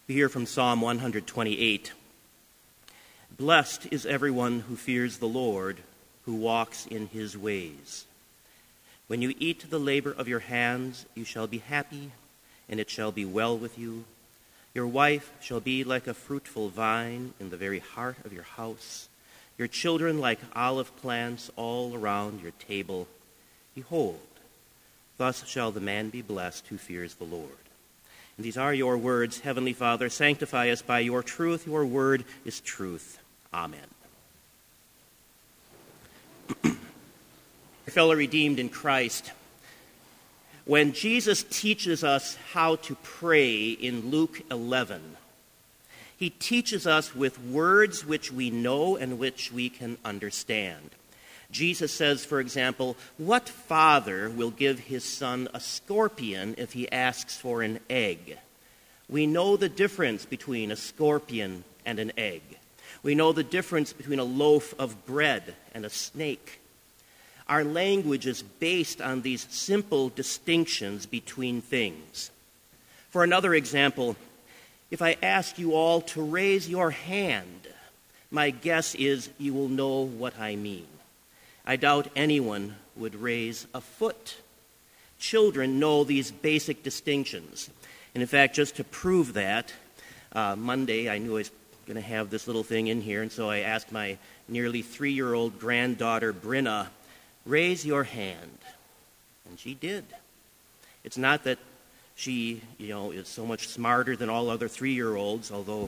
We hear from Psalm 128. Blessed is everyone who fears the Lord, who walks in his ways. When you eat the labor of your hands, you shall be happy, and it shall be well with you. Your wife shall be like a fruitful vine in the very heart of your house, your children like olive plants all around your table. Behold, thus shall the man be blessed who fears the Lord. And these are your words, Heavenly Father. Sanctify us by your truth. Your word is truth. Amen. Fellow redeemed in Christ, when Jesus teaches us how to pray in Luke 11, he teaches us with words which we know and which we can understand. Jesus says, for example, what father will give his son a scorpion if he asks for an egg? We know the difference between a scorpion and an egg. We know the difference between a loaf of bread and a snake. Our language is based on these simple distinctions between things. For another example, if I ask you all to raise your hand, my guess is you will know what I mean. I doubt anyone would raise a foot. Children know these basic distinctions. And in fact, just to prove that, Monday I knew I was going to have this little thing in here, and so I asked my nearly 3-year-old granddaughter, Brinna, raise your hand. And she did. It's not that she, is so much smarter than all other 3-year-olds, although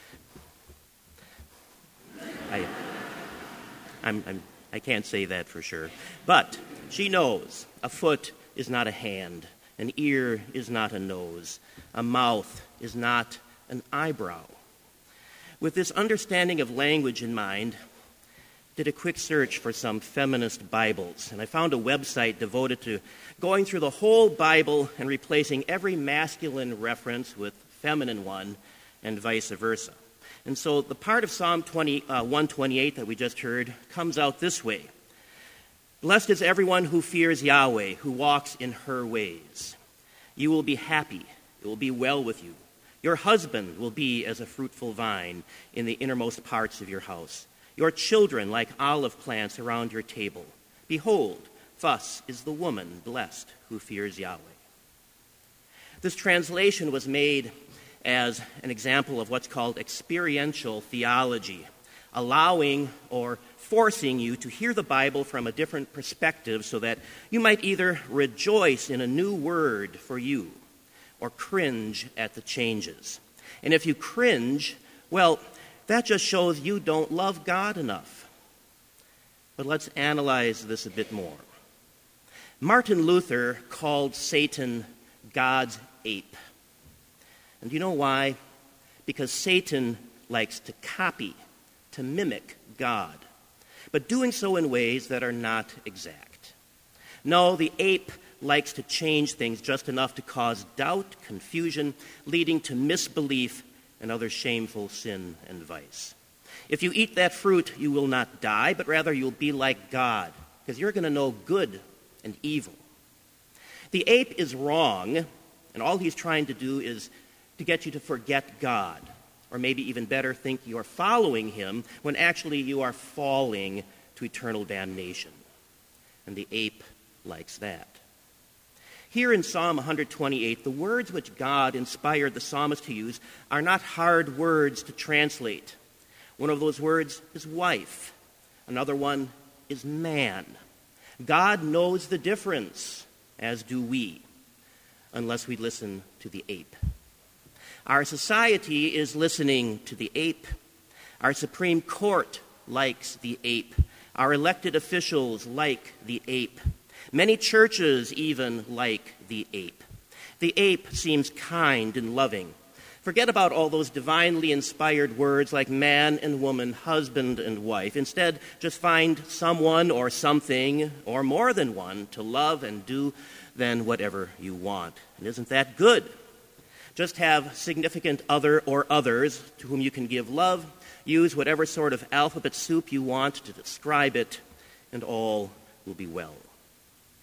I can't say that for sure. But she knows a foot is not a hand, an ear is not a nose, a mouth is not an eyebrow. With this understanding of language in mind, did a quick search for some feminist Bibles, and I found a website devoted to going through the whole Bible and replacing every masculine reference with feminine one and vice versa. And so the part of Psalm 128 that we just heard comes out this way. Blessed is everyone who fears Yahweh, who walks in her ways. You will be happy. It will be well with you. Your husband will be as a fruitful vine in the innermost parts of your house. Your children like olive plants around your table. Behold, thus is the woman blessed who fears Yahweh. This translation was made as an example of what's called experiential theology, allowing or forcing you to hear the Bible from a different perspective so that you might either rejoice in a new word for you or cringe at the changes. And if you cringe, well, that just shows you don't love God enough. But let's analyze this a bit more. Martin Luther called Satan God's ape. And do you know why? Because Satan likes to copy, to mimic God, but doing so in ways that are not exact. No, the ape likes to change things just enough to cause doubt, confusion, leading to misbelief and other shameful sin and vice. If you eat that fruit, you will not die, but rather you'll be like God, because you're going to know good and evil. The ape is wrong, and all he's trying to do is to get you to forget God, or maybe even better, think you're following him when actually you are falling to eternal damnation. And the ape likes that. Here in Psalm 128, the words which God inspired the psalmist to use are not hard words to translate. One of those words is wife. Another one is man. God knows the difference, as do we, unless we listen to the ape. Our society is listening to the ape. Our Supreme Court likes the ape. Our elected officials like the ape. Many churches even like the ape. The ape seems kind and loving. Forget about all those divinely inspired words like man and woman, husband and wife. Instead, just find someone or something or more than one to love and do then whatever you want. And isn't that good? Just have significant other or others to whom you can give love, use whatever sort of alphabet soup you want to describe it, and all will be well.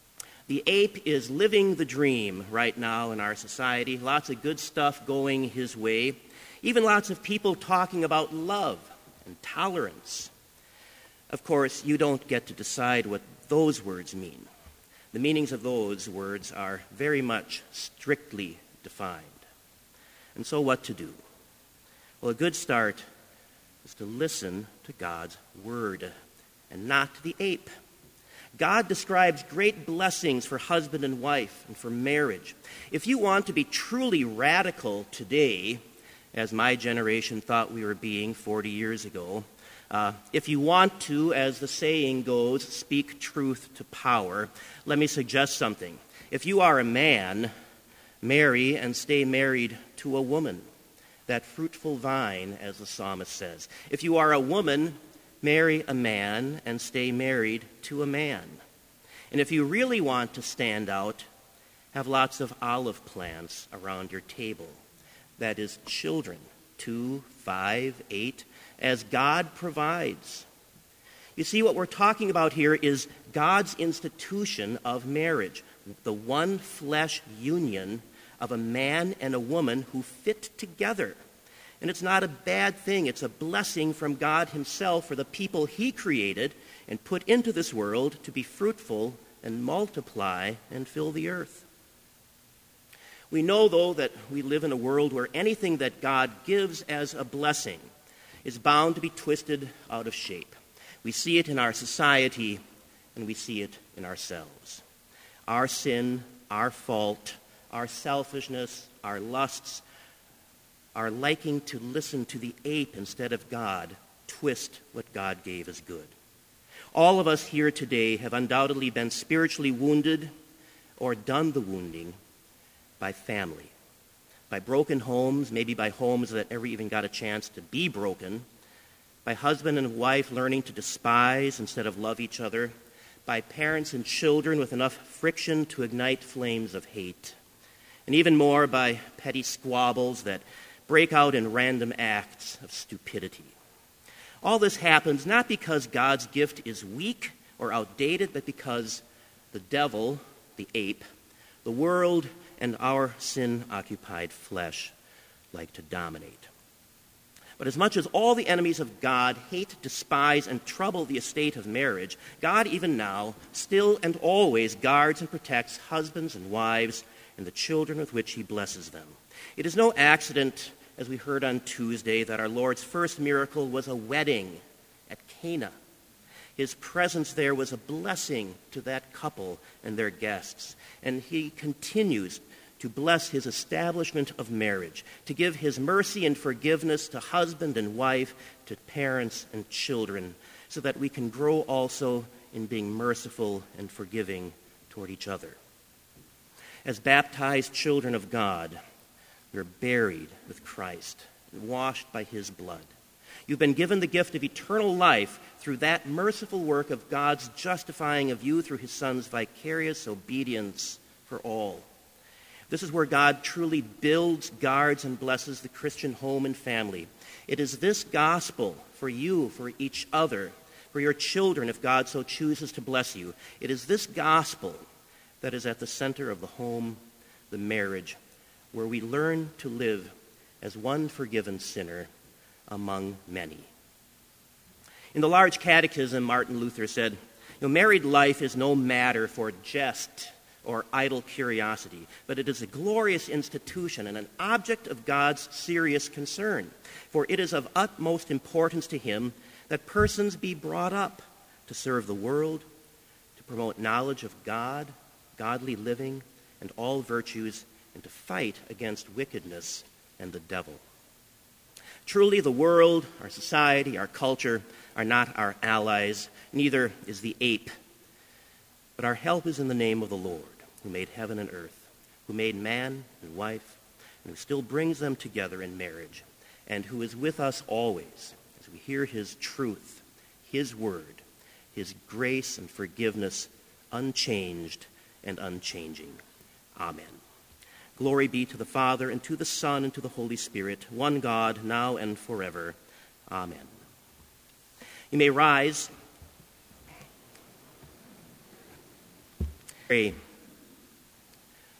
The ape is living the dream right now in our society. Lots of good stuff going his way. Even lots of people talking about love and tolerance. Of course, you don't get to decide what those words mean. The meanings of those words are very much strictly defined. And so what to do? Well, a good start is to listen to God's word and not to the ape. God describes great blessings for husband and wife and for marriage. If you want to be truly radical today, as my generation thought we were being 40 years ago, if you want to, as the saying goes, speak truth to power, let me suggest something. If you are a man, marry and stay married to a woman, that fruitful vine, as the psalmist says. If you are a woman, marry a man and stay married to a man. And if you really want to stand out, have lots of olive plants around your table. That is, children, 2, 5, 8, as God provides. You see, what we're talking about here is God's institution of marriage, the one flesh union of a man and a woman who fit together. And it's not a bad thing. It's a blessing from God himself for the people he created and put into this world to be fruitful and multiply and fill the earth. We know, though, that we live in a world where anything that God gives as a blessing is bound to be twisted out of shape. We see it in our society, and we see it in ourselves. Our sin, our fault, our selfishness, our lusts, our liking to listen to the ape instead of God, twist what God gave as good. All of us here today have undoubtedly been spiritually wounded or done the wounding by family, by broken homes, maybe by homes that never even got a chance to be broken, by husband and wife learning to despise instead of love each other, by parents and children with enough friction to ignite flames of hate, and even more by petty squabbles that break out in random acts of stupidity. All this happens not because God's gift is weak or outdated, but because the devil, the ape, the world, and our sin-occupied flesh like to dominate. But as much as all the enemies of God hate, despise, and trouble the estate of marriage, God even now, still and always, guards and protects husbands and wives and the children with which he blesses them. It is no accident, as we heard on Tuesday, that our Lord's first miracle was a wedding at Cana. His presence there was a blessing to that couple and their guests. And he continues to bless his establishment of marriage, to give his mercy and forgiveness to husband and wife, to parents and children, so that we can grow also in being merciful and forgiving toward each other. As baptized children of God, we are buried with Christ and washed by his blood. You've been given the gift of eternal life through that merciful work of God's justifying of you through his Son's vicarious obedience for all. This is where God truly builds, guards, and blesses the Christian home and family. It is this gospel for you, for each other, for your children, if God so chooses to bless you. It is this gospel that is at the center of the home, the marriage, where we learn to live as one forgiven sinner among many. In the Large Catechism, Martin Luther said, married life is no matter for jest or idle curiosity, but it is a glorious institution and an object of God's serious concern. For it is of utmost importance to him that persons be brought up to serve the world, to promote knowledge of God, godly living, and all virtues, and to fight against wickedness and the devil. Truly, the world, our society, our culture are not our allies, neither is the ape. But our help is in the name of the Lord, who made heaven and earth, who made man and wife, and who still brings them together in marriage, and who is with us always as we hear his truth, his word, his grace and forgiveness unchanged and unchanging. Amen. Glory be to the Father, and to the Son, and to the Holy Spirit, one God, now and forever. Amen. You may rise. Pray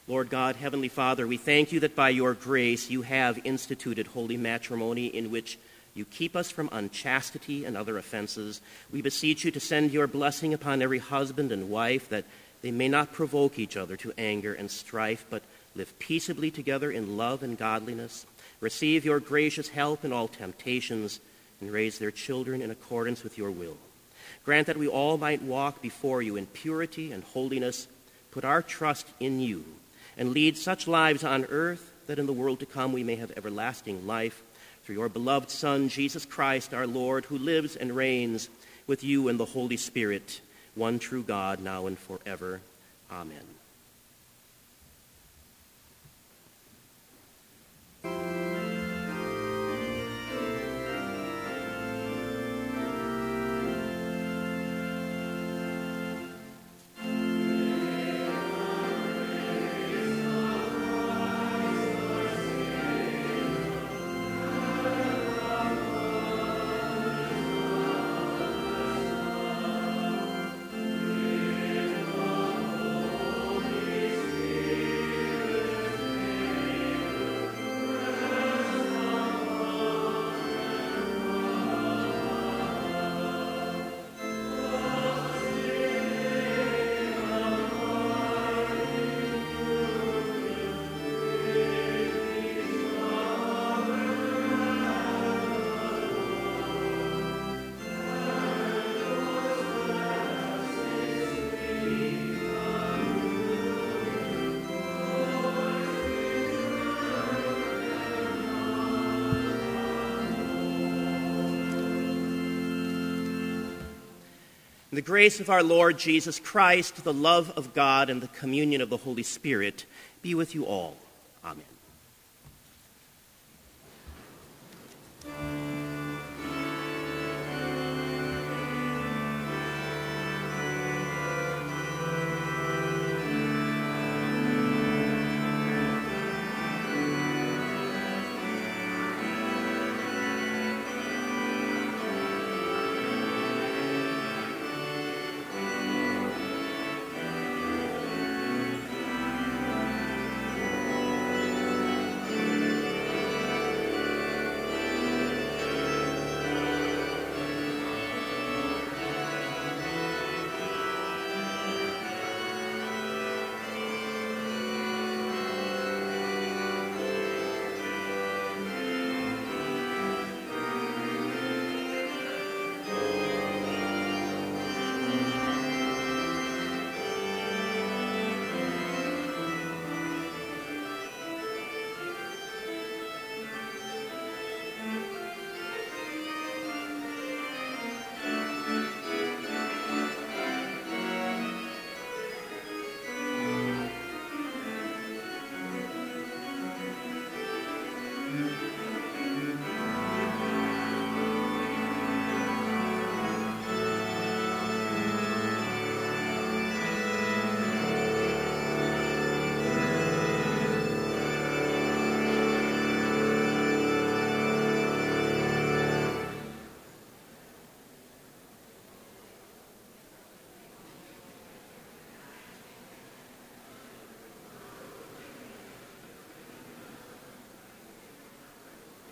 Lord God, Heavenly Father, we thank you that by your grace you have instituted holy matrimony in which you keep us from unchastity and other offenses. We beseech you to send your blessing upon every husband and wife, that they may not provoke each other to anger and strife, but live peaceably together in love and godliness, receive your gracious help in all temptations, and raise their children in accordance with your will. Grant that we all might walk before you in purity and holiness, put our trust in you, and lead such lives on earth that in the world to come we may have everlasting life, through your beloved Son, Jesus Christ, our Lord, who lives and reigns with you and the Holy Spirit, one true God, now and forever. Amen. The grace of our Lord Jesus Christ, the love of God, and the communion of the Holy Spirit be with you all. Amen.